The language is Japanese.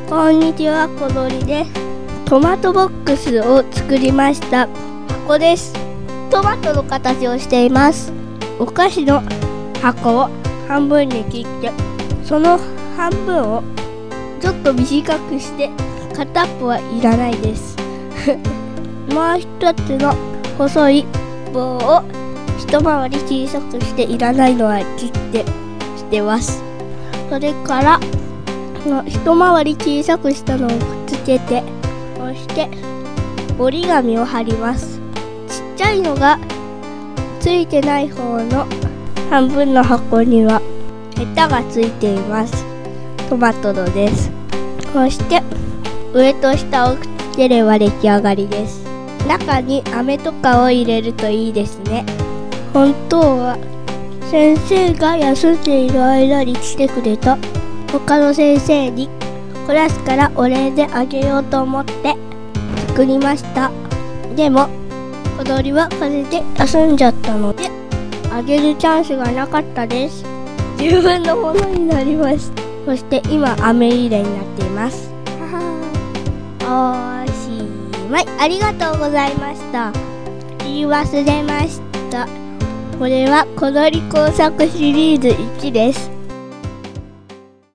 こんにちは、小鳥です。トマトボックスを作りました。箱です。トマトの形をしています。お菓子の箱を半分に切って、その半分をちょっと短くして、片っぽはいらないです。もう一つの細い棒を一回り小さくして、いらないのは切って捨てます。それから一回り小さくしたのをくっつけて、そして折り紙を貼ります。ちっちゃいのがついてない方の半分の箱にはヘタがついています。トマトのです。そして上と下をくっつければ出来上がりです。中に飴とかを入れるといいですね。本当は先生が休んでいる間に来てくれた他の先生にクラスからお礼であげようと思って作りました。でも小鳥は風邪で休んじゃったのであげるチャンスがなかったです。自分のものになりました。そして今飴入れになっています。おしまい。ありがとうございました。言い忘れました。これは小鳥工作シリーズ1です。